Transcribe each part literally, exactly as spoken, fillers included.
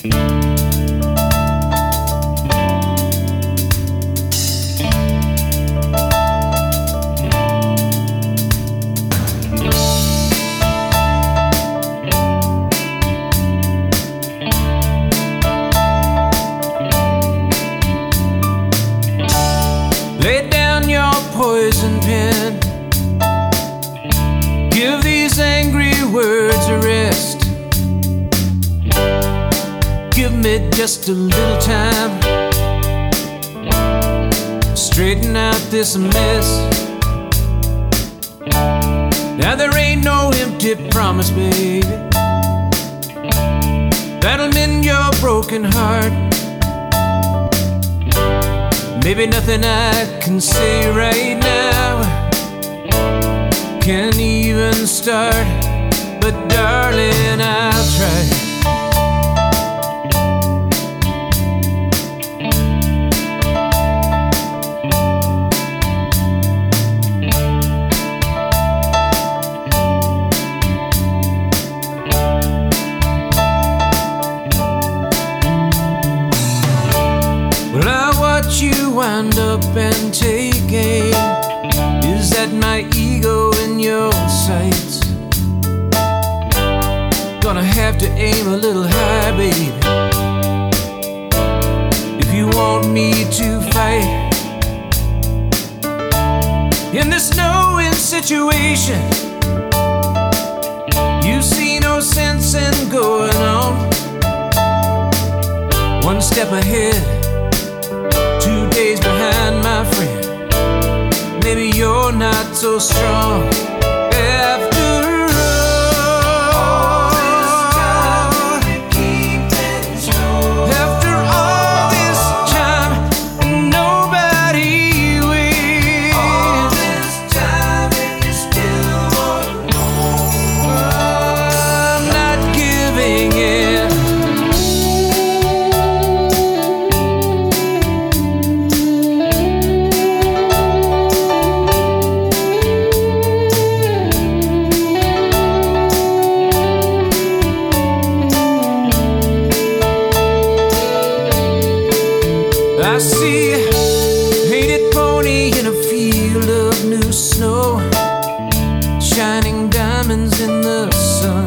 Lay down your poison pen. Give these angry words a rest. Give me just a little time. Straighten out this mess. Now there ain't no empty promise, baby, that'll mend your broken heart. Maybe nothing I can say right now can even start, but darling, I'll try. Well, I watch you wind up and take aim. Is that my ego in your sights? Gonna have to aim a little high, baby, if you want me to fight. In this no-win situation, you see no sense in going on. One step ahead, two days behind, my friend. Maybe you're not so strong after all. After all this time, and nobody wins. All this time, and you still want more. I'm not giving in. I see a painted pony in a field of new snow, shining diamonds in the sun.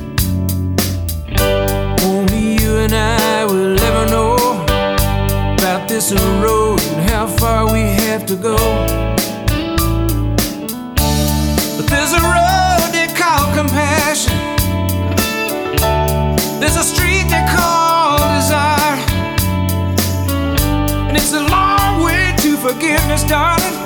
Only you and I will ever know about this road and how far we have to go. But there's a road they call compassion. There's a street they call desire. And it's a long way to forgiveness, darling.